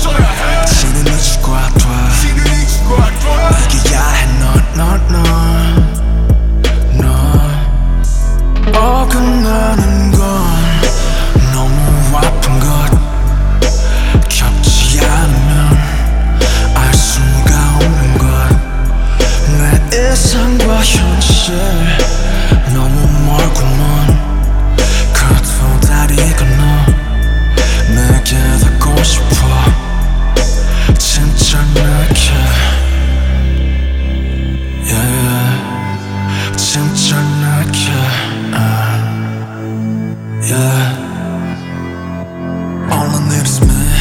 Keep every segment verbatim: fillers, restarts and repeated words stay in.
지는 잊을 거야 돼 이겨야 해 넌넌넌 어긋나는 건 너무 아픈 것 겪지 않으면 알 수가 없는 것 내 예상과 현실 너무 멀구먼 그 두 다리 건너 내게 닿고 싶어 진짜 내게 yeah. 진짜 내게 uh. yeah. All I need is me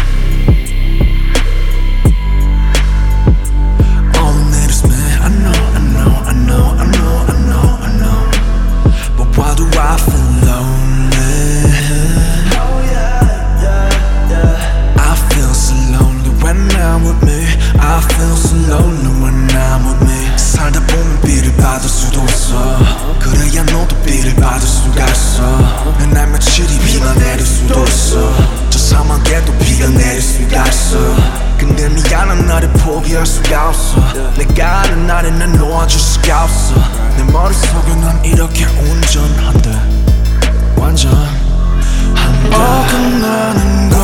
All I need is me I know, I know, I know, I know, I know, I know But why do I feel lonely? Oh yeah, yeah, yeah I feel so lonely when I'm with me I feel so lonely when I'm with me 살다 보면 비를 받을 수도 있어 그래야 너도 비를 받을 수가 있어 날 며칠이 비가 내릴 수도 있어 저 사막에도 비가 내릴 수가 있어 근데 미안한 나를 포기할 수가 없어 내가 아는 날에 난 놓아줄 수가 없어 내 머릿속에 난 이렇게 운전한대 완전 한대 어긋나는 거